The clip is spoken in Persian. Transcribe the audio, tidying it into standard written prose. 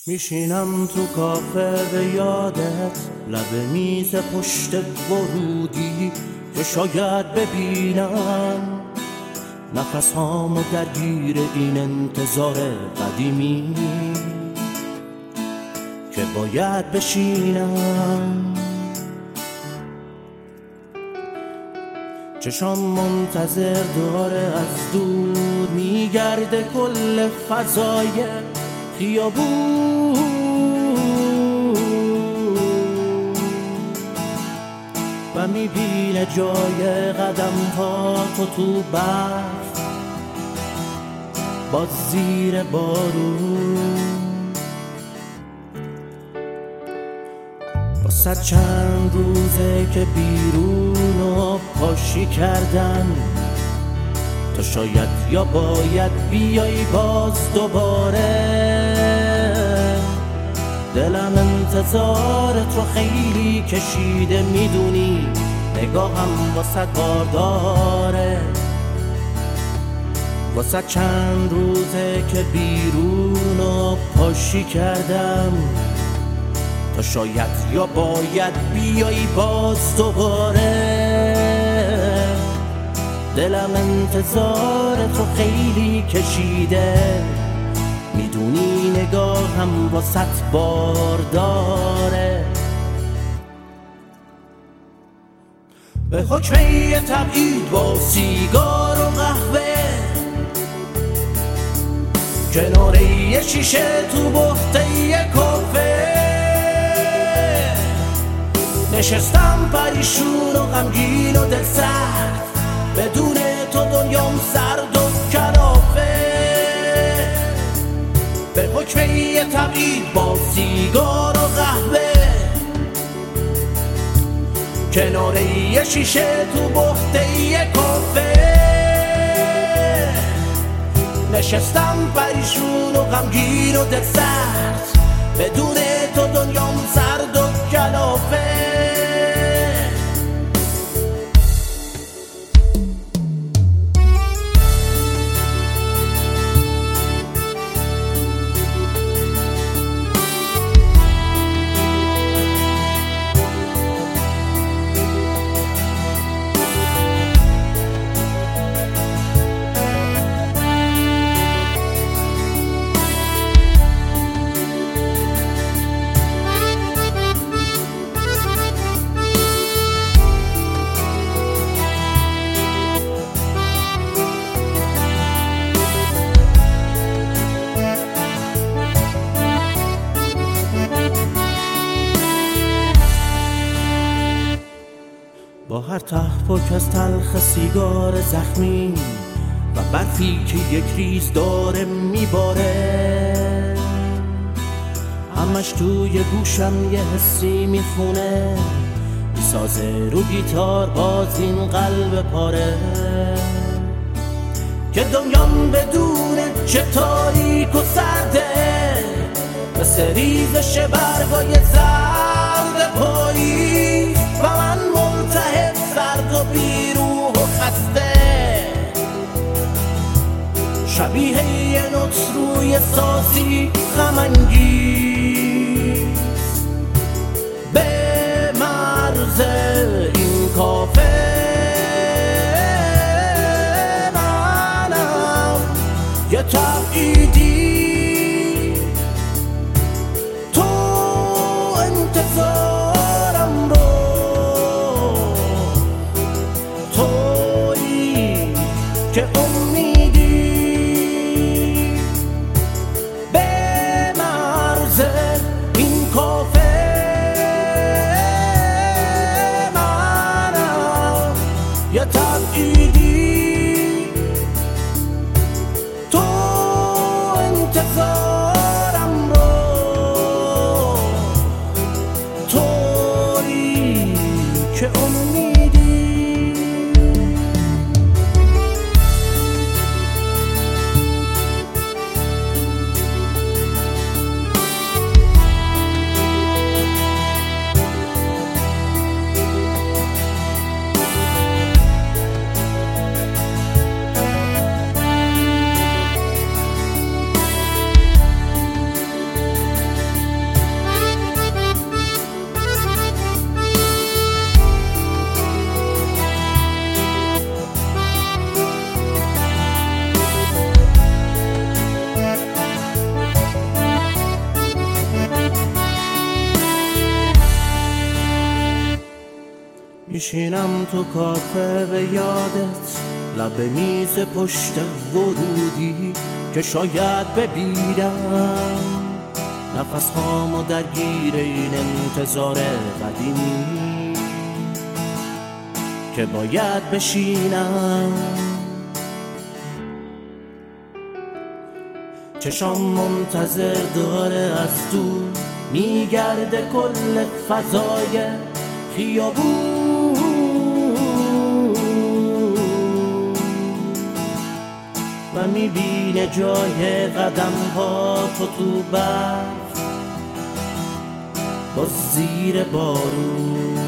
میشینم تو کافه به یادت، لب میز پشت ورودی که شاید ببینم نفسامو درگیر این انتظار قدیمی که باید بشینم. چشام منتظر داره، از دور میگرده کل فضای خیابون و میبینه جای قدم ها تو برف باز زیر بارون. واسه چند روزه که بیرونو پاشی کردن، تو شاید یا باید بیایی باز دوباره. دلم انتظارت رو خیلی کشیده، میدونی نگاهم واسه بار داره. واسه چند روزه که بیرونو پاشی کردم، تو شاید یا باید بیایی باز دوباره. دلم انتظارت رو خیلی کشیده، میدونی نگاهم واسط بار داره. به حکم یه تبعید با سیگار و قهوه، کنار یه شیشه تو بحته یه کافه، نشستم پریشون و غمگین و دل سرد، بدون تو دنیام سرد و کلافه. به حکم یه تبعید با سیگار و قهوه، کنار یه شیشه تو بحته یه کافه، نشستم پریشون و غمگین و دل سرد، بدون تو دنیام سرد و کلافه. با هر ته پک از تلخ سیگار زخمی و برفی که یک ریز داره میباره، همش توی گوشم یه حسی میخونه، میسازه رو گیتار باز این قلب پاره. که دنیام بدونه چه تاریک و سرده، مثل ریزش برگای زرد پاییز، و من ملتهب سرد و بیروح و خسته، شبیه یه نوت روی سازی غم انگیز. به مرز این کافه منم یه تبعیدی، تو انتظارم رو، تویی که امیدی. به مرز این کافه منم یه تبعیدی، تو انتظارم رو، تویی که امیدی. میشینم تو کافه به یادت، لب میز پشت ورودی که شاید ببینم نفس هامو درگیر این انتظار قدیمی که باید بشینم. چشام منتظر داره از دور میگرده کل فضای خیابون و میبینه جای قدم ها تو برف با زیر بارون.